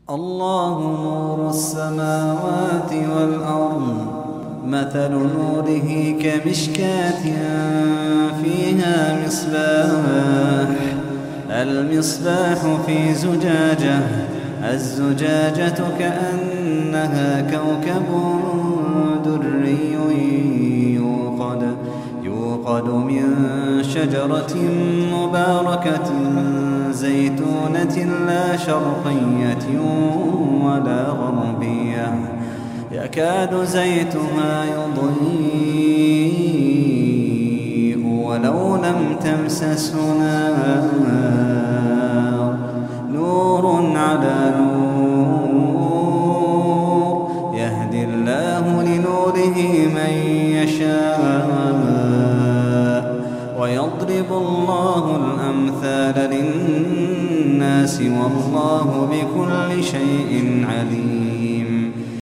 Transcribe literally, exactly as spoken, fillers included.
الله نور السماوات والأرض، مثل نوره كمشكاة فيها مصباح، المصباح في زجاجة، الزجاجة كأنها كوكب دري يوقد, يوقد من شجرة مباركة زيتونة لا شرقية ولا غربية، يكاد زيتها يضيء ولو لم تمسسه نار، نور على نور، يهدي الله لنوره من يشاء، ويضرب الله الأمثال للناس والله بكل شيء عليم.